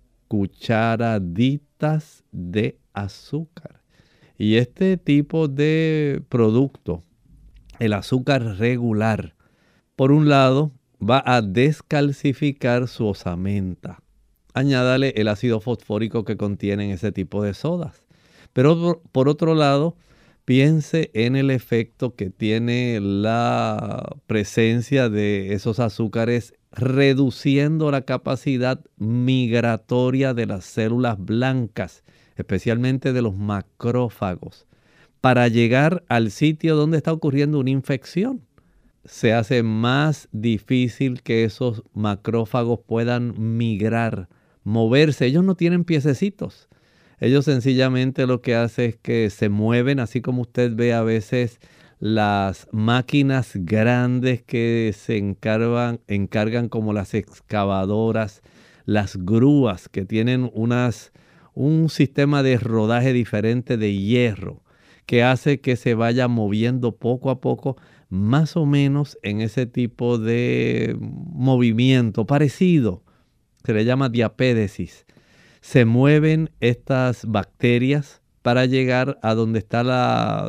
cucharaditas de azúcar. Y este tipo de producto, el azúcar regular, por un lado, va a descalcificar su osamenta. Añádale el ácido fosfórico que contienen ese tipo de sodas. Pero por otro lado, piense en el efecto que tiene la presencia de esos azúcares reduciendo la capacidad migratoria de las células blancas, especialmente de los macrófagos, para llegar al sitio donde está ocurriendo una infección. Se hace más difícil que esos macrófagos puedan migrar, moverse. Ellos no tienen piececitos. Ellos sencillamente lo que hacen es que se mueven, así como usted ve a veces las máquinas grandes que se encargan como las excavadoras, las grúas que tienen un sistema de rodaje diferente de hierro que hace que se vaya moviendo poco a poco, más o menos en ese tipo de movimiento parecido. Se le llama diapédesis. Se mueven estas bacterias para llegar a donde está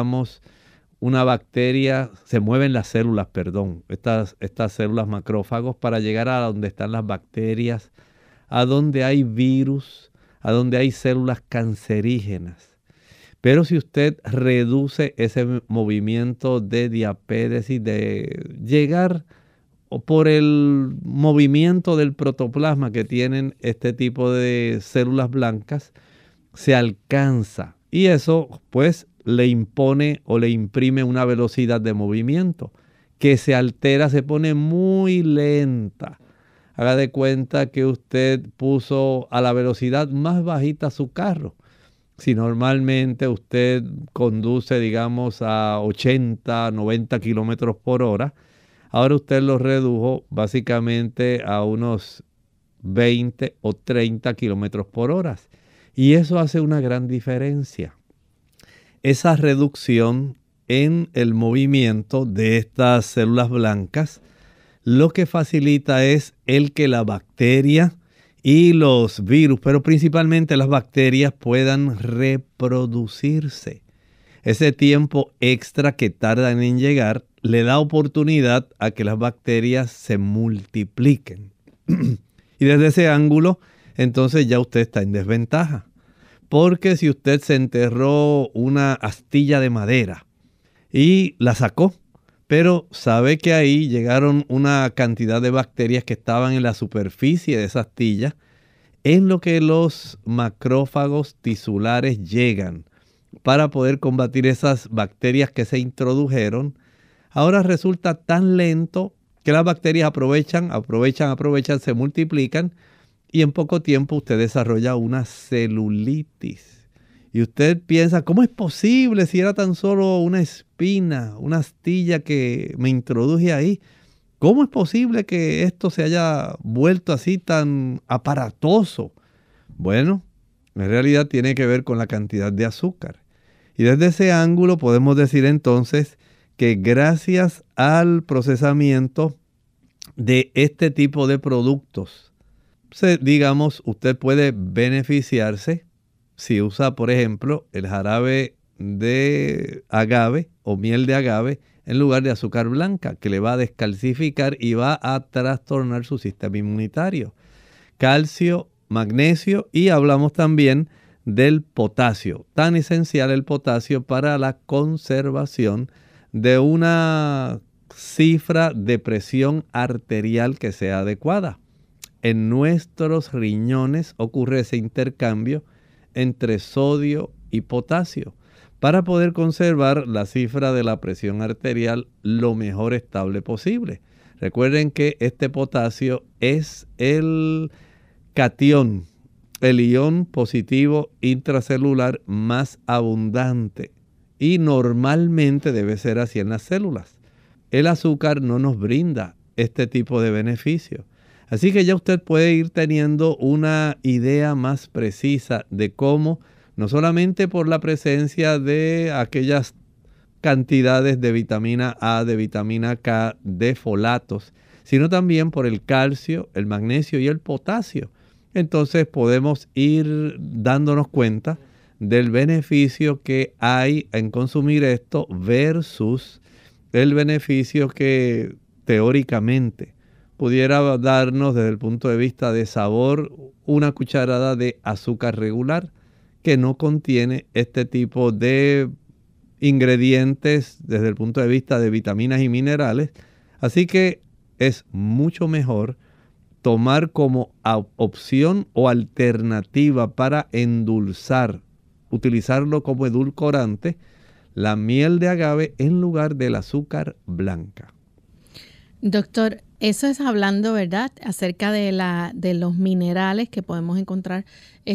una bacteria, se mueven las células, estas células macrófagos para llegar a donde están las bacterias, a donde hay virus, a donde hay células cancerígenas. Pero si usted reduce ese movimiento de diapédesis, de llegar por el movimiento del protoplasma que tienen este tipo de células blancas, se alcanza. Y eso pues le impone o le imprime una velocidad de movimiento que se altera, se pone muy lenta. Haga de cuenta que usted puso a la velocidad más bajita su carro. Si normalmente usted conduce, digamos, a 80, 90 kilómetros por hora, ahora usted lo redujo básicamente a unos 20 o 30 kilómetros por hora. Y eso hace una gran diferencia. Esa reducción en el movimiento de estas células blancas, lo que facilita es el que la bacteria y los virus, pero principalmente las bacterias, puedan reproducirse. Ese tiempo extra que tardan en llegar le da oportunidad a que las bacterias se multipliquen. Y desde ese ángulo, entonces ya usted está en desventaja. Porque si usted se enterró una astilla de madera y la sacó, pero sabe que ahí llegaron una cantidad de bacterias que estaban en la superficie de esa astilla, en lo que los macrófagos tisulares llegan para poder combatir esas bacterias que se introdujeron, ahora resulta tan lento que las bacterias aprovechan, se multiplican y en poco tiempo usted desarrolla una celulitis. Y usted piensa, ¿cómo es posible si era tan solo una espina, una astilla que me introduje ahí? ¿Cómo es posible que esto se haya vuelto así tan aparatoso? Bueno, en realidad tiene que ver con la cantidad de azúcar. Y desde ese ángulo podemos decir entonces que gracias al procesamiento de este tipo de productos, digamos, usted puede beneficiarse si usa, por ejemplo, el jarabe de agave o miel de agave en lugar de azúcar blanca, que le va a descalcificar y va a trastornar su sistema inmunitario. Calcio, magnesio, y hablamos también del potasio, tan esencial el potasio para la conservación de una cifra de presión arterial que sea adecuada. En nuestros riñones ocurre ese intercambio entre sodio y potasio para poder conservar la cifra de la presión arterial lo mejor estable posible. Recuerden que este potasio es el catión, el ion positivo intracelular más abundante, y normalmente debe ser así en las células. El azúcar no nos brinda este tipo de beneficio. Así que ya usted puede ir teniendo una idea más precisa de cómo, no solamente por la presencia de aquellas cantidades de vitamina A, de vitamina K, de folatos, sino también por el calcio, el magnesio y el potasio. Entonces podemos ir dándonos cuenta del beneficio que hay en consumir esto versus el beneficio que teóricamente pudiera darnos desde el punto de vista de sabor una cucharada de azúcar regular que no contiene este tipo de ingredientes desde el punto de vista de vitaminas y minerales. Así que es mucho mejor tomar como opción o alternativa para endulzar, utilizarlo como edulcorante, la miel de agave en lugar del azúcar blanca. Doctor, eso es hablando, ¿verdad?, acerca de los minerales que podemos encontrar,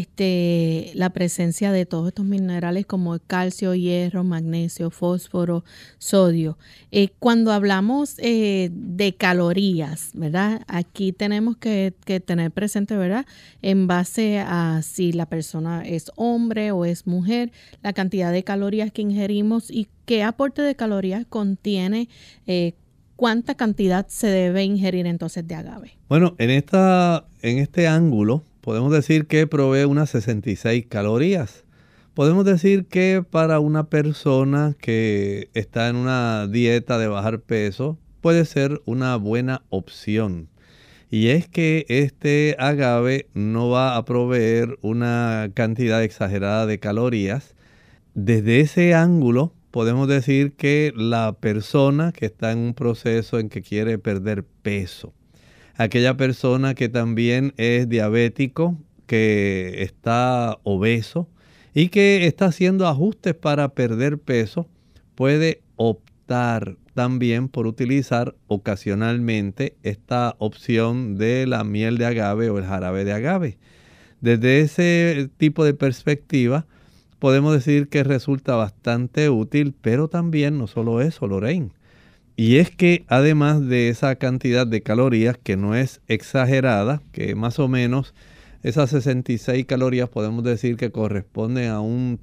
la presencia de todos estos minerales como el calcio, hierro, magnesio, fósforo, sodio. Cuando hablamos de calorías, ¿verdad?, aquí tenemos que tener presente, ¿verdad?, en base a si la persona es hombre o es mujer, la cantidad de calorías que ingerimos y qué aporte de calorías contiene ¿cuánta cantidad se debe ingerir entonces de agave? Bueno, en este ángulo podemos decir que provee unas 66 calorías. Podemos decir que para una persona que está en una dieta de bajar peso puede ser una buena opción. Y es que este agave no va a proveer una cantidad exagerada de calorías. Desde ese ángulo podemos decir que la persona que está en un proceso en que quiere perder peso, aquella persona que también es diabético, que está obeso y que está haciendo ajustes para perder peso, puede optar también por utilizar ocasionalmente esta opción de la miel de agave o el jarabe de agave. Desde ese tipo de perspectiva, podemos decir que resulta bastante útil, pero también no solo eso, Lorraine. Y es que además de esa cantidad de calorías que no es exagerada, que más o menos esas 66 calorías podemos decir que corresponden a un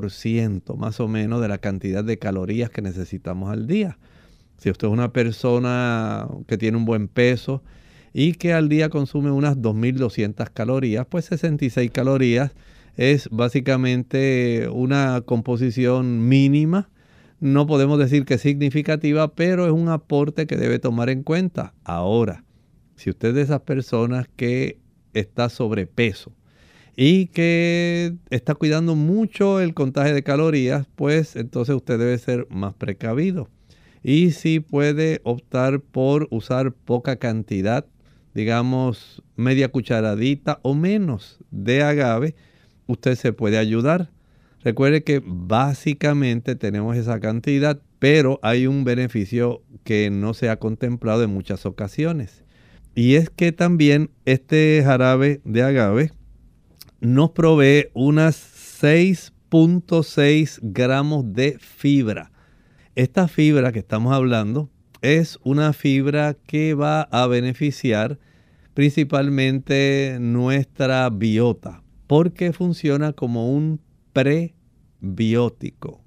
3% más o menos de la cantidad de calorías que necesitamos al día. Si usted es una persona que tiene un buen peso y que al día consume unas 2.200 calorías, pues 66 calorías es básicamente una composición mínima. No podemos decir que es significativa, pero es un aporte que debe tomar en cuenta. Ahora, si usted es de esas personas que está sobrepeso y que está cuidando mucho el contaje de calorías, pues entonces usted debe ser más precavido. Y si puede optar por usar poca cantidad, digamos media cucharadita o menos de agave, usted se puede ayudar. Recuerde que básicamente tenemos esa cantidad, pero hay un beneficio que no se ha contemplado en muchas ocasiones. Y es que también este jarabe de agave nos provee unas 6.6 gramos de fibra. Esta fibra que estamos hablando es una fibra que va a beneficiar principalmente nuestra biota, porque funciona como un prebiótico.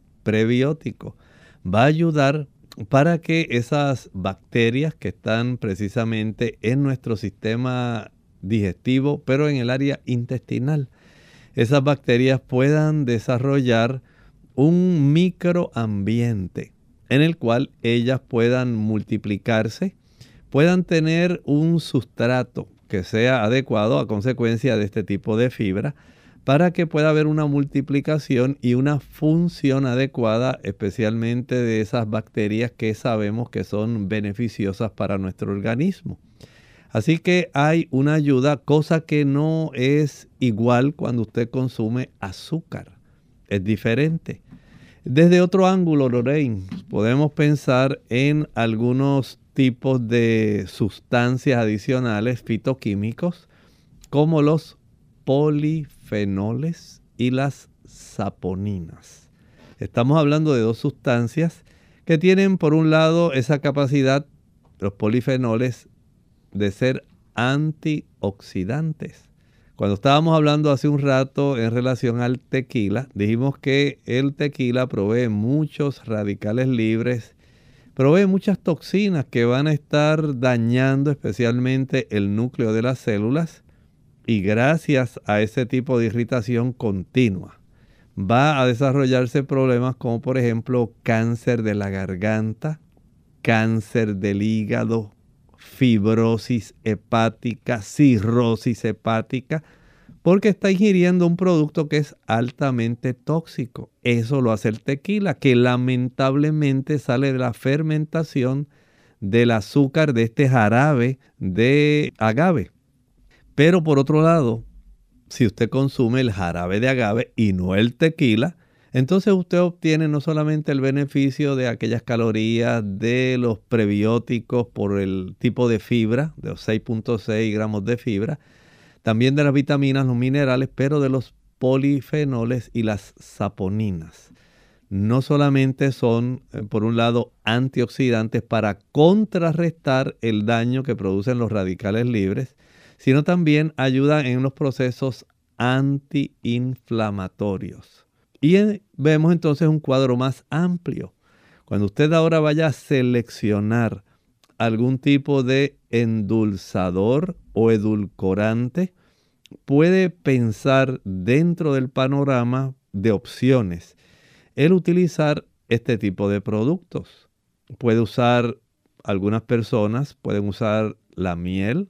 Va a ayudar para que esas bacterias que están precisamente en nuestro sistema digestivo, pero en el área intestinal, esas bacterias puedan desarrollar un microambiente en el cual ellas puedan multiplicarse, puedan tener un sustrato que sea adecuado a consecuencia de este tipo de fibra, para que pueda haber una multiplicación y una función adecuada, especialmente de esas bacterias que sabemos que son beneficiosas para nuestro organismo. Así que hay una ayuda, cosa que no es igual cuando usted consume azúcar. Es diferente. Desde otro ángulo, Lorraine, podemos pensar en algunos tipos de sustancias adicionales fitoquímicos, como los polifenoles y las saponinas. Estamos hablando de dos sustancias que tienen, por un lado, esa capacidad, los polifenoles, de ser antioxidantes. Cuando estábamos hablando hace un rato en relación al tequila, dijimos que el tequila provee muchos radicales libres, provee muchas toxinas que van a estar dañando especialmente el núcleo de las células, y gracias a ese tipo de irritación continua va a desarrollarse problemas como por ejemplo cáncer de la garganta, cáncer del hígado, fibrosis hepática, cirrosis hepática, porque está ingiriendo un producto que es altamente tóxico. Eso lo hace el tequila, que lamentablemente sale de la fermentación del azúcar de este jarabe de agave. Pero por otro lado, si usted consume el jarabe de agave y no el tequila, entonces usted obtiene no solamente el beneficio de aquellas calorías de los prebióticos por el tipo de fibra, de los 6.6 gramos de fibra, también de las vitaminas, los minerales, pero de los polifenoles y las saponinas. No solamente son, por un lado, antioxidantes para contrarrestar el daño que producen los radicales libres, sino también ayudan en los procesos antiinflamatorios. Y vemos entonces un cuadro más amplio. Cuando usted ahora vaya a seleccionar algún tipo de endulzador o edulcorante, puede pensar dentro del panorama de opciones el utilizar este tipo de productos. Puede usar, algunas personas pueden usar la miel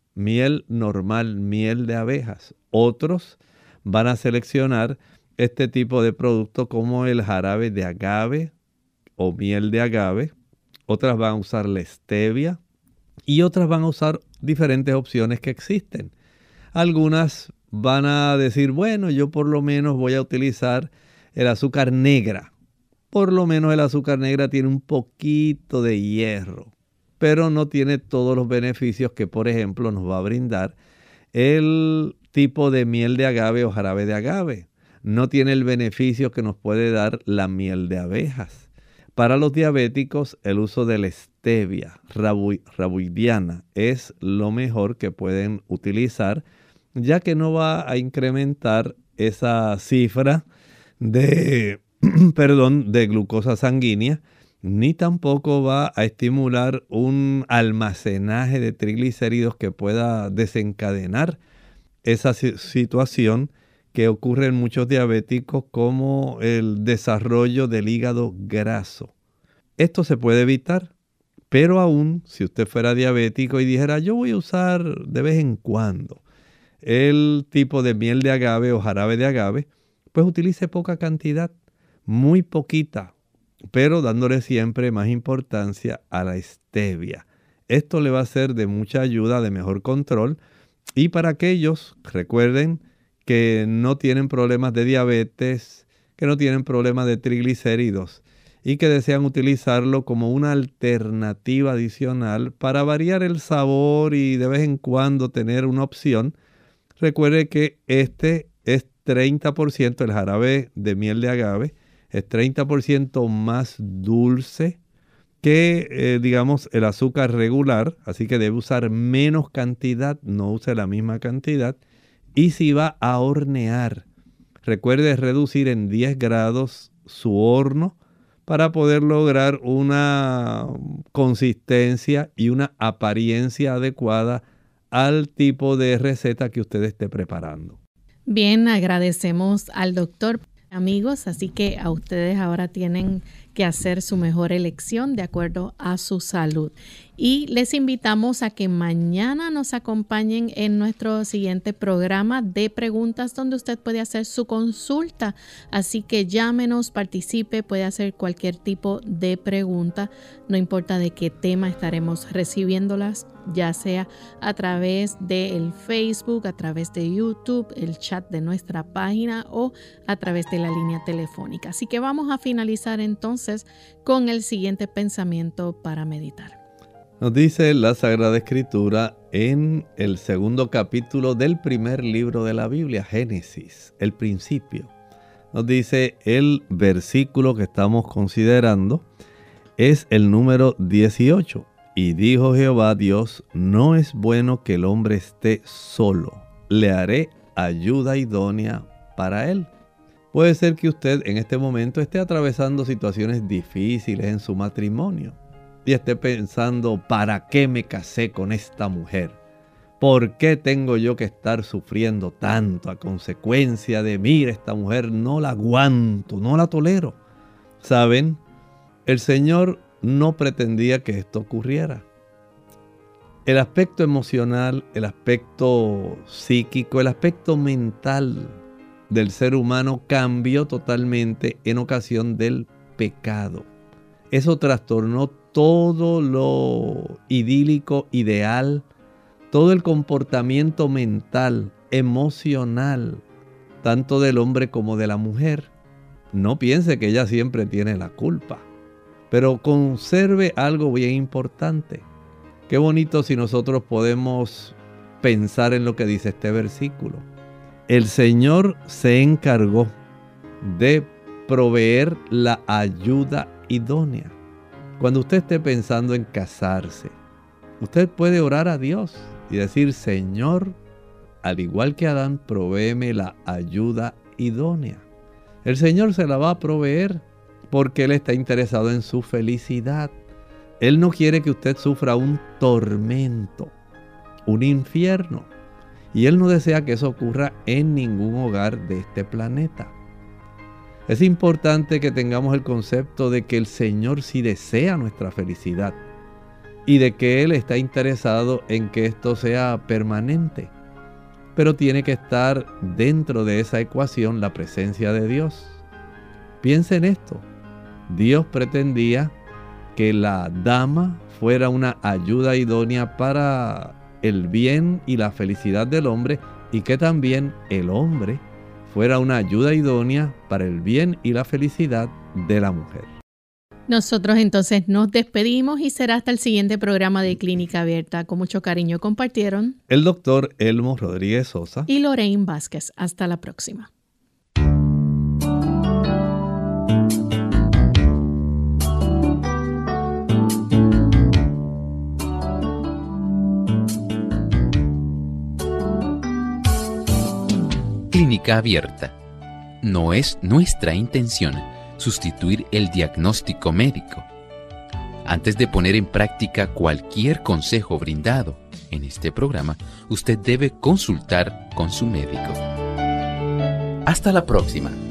normal, miel de abejas. Otros van a seleccionar este tipo de producto como el jarabe de agave o miel de agave. Otras van a usar la stevia y otras van a usar diferentes opciones que existen. Algunas van a decir, bueno, yo por lo menos voy a utilizar el azúcar negra. Por lo menos el azúcar negra tiene un poquito de hierro, pero no tiene todos los beneficios que, por ejemplo, nos va a brindar el tipo de miel de agave o jarabe de agave. No tiene el beneficio que nos puede dar la miel de abejas. Para los diabéticos, el uso de la stevia raboidiana es lo mejor que pueden utilizar, ya que no va a incrementar esa cifra de glucosa sanguínea, ni tampoco va a estimular un almacenaje de triglicéridos que pueda desencadenar esa situación que ocurre en muchos diabéticos, como el desarrollo del hígado graso. Esto se puede evitar, pero aún si usted fuera diabético y dijera, yo voy a usar de vez en cuando el tipo de miel de agave o jarabe de agave, pues utilice poca cantidad, muy poquita, pero dándole siempre más importancia a la stevia. Esto le va a ser de mucha ayuda, de mejor control. Y para aquellos, recuerden, que no tienen problemas de diabetes, que no tienen problemas de triglicéridos y que desean utilizarlo como una alternativa adicional para variar el sabor y de vez en cuando tener una opción, recuerde que este es 30%, el jarabe de miel de agave, es 30% más dulce que, digamos, el azúcar regular, así que debe usar menos cantidad, no use la misma cantidad. Y si va a hornear, recuerde reducir en 10 grados su horno para poder lograr una consistencia y una apariencia adecuada al tipo de receta que usted esté preparando. Bien, agradecemos al doctor. Amigos, así que a ustedes ahora tienen que hacer su mejor elección de acuerdo a su salud. Y les invitamos a que mañana nos acompañen en nuestro siguiente programa de preguntas donde usted puede hacer su consulta. Así que llámenos, participe, puede hacer cualquier tipo de pregunta. No importa de qué tema, estaremos recibiéndolas, ya sea a través del Facebook, a través de YouTube, el chat de nuestra página o a través de la línea telefónica. Así que vamos a finalizar entonces con el siguiente pensamiento para meditar. Nos dice la Sagrada Escritura en el 2º capítulo del primer libro de la Biblia, Génesis, el principio. Nos dice el versículo que estamos considerando es el número 18. Y dijo Jehová Dios, no es bueno que el hombre esté solo, le haré ayuda idónea para él. Puede ser que usted en este momento esté atravesando situaciones difíciles en su matrimonio y esté pensando, ¿para qué me casé con esta mujer? ¿Por qué tengo yo que estar sufriendo tanto a consecuencia de, mira, esta mujer no la aguanto, no la tolero? ¿Saben? El Señor no pretendía que esto ocurriera. El aspecto emocional, el aspecto psíquico, el aspecto mental del ser humano cambió totalmente en ocasión del pecado. Eso trastornó todo lo idílico, ideal, todo el comportamiento mental, emocional, tanto del hombre como de la mujer. No piense que ella siempre tiene la culpa, pero conserve algo bien importante. Qué bonito si nosotros podemos pensar en lo que dice este versículo. El Señor se encargó de proveer la ayuda idónea. Cuando usted esté pensando en casarse, usted puede orar a Dios y decir, Señor, al igual que Adán, provéeme la ayuda idónea. El Señor se la va a proveer porque Él está interesado en su felicidad. Él no quiere que usted sufra un tormento, un infierno. Y Él no desea que eso ocurra en ningún hogar de este planeta. Es importante que tengamos el concepto de que el Señor sí desea nuestra felicidad y de que Él está interesado en que esto sea permanente. Pero tiene que estar dentro de esa ecuación la presencia de Dios. Piensa en esto. Dios pretendía que la dama fuera una ayuda idónea para el bien y la felicidad del hombre y que también el hombre fuera una ayuda idónea para el bien y la felicidad de la mujer. Nosotros entonces nos despedimos y será hasta el siguiente programa de Clínica Abierta. Con mucho cariño compartieron el doctor Elmo Rodríguez Sosa y Lorraine Vázquez. Hasta la próxima. Clínica Abierta. No es nuestra intención sustituir el diagnóstico médico. Antes de poner en práctica cualquier consejo brindado en este programa, usted debe consultar con su médico. Hasta la próxima.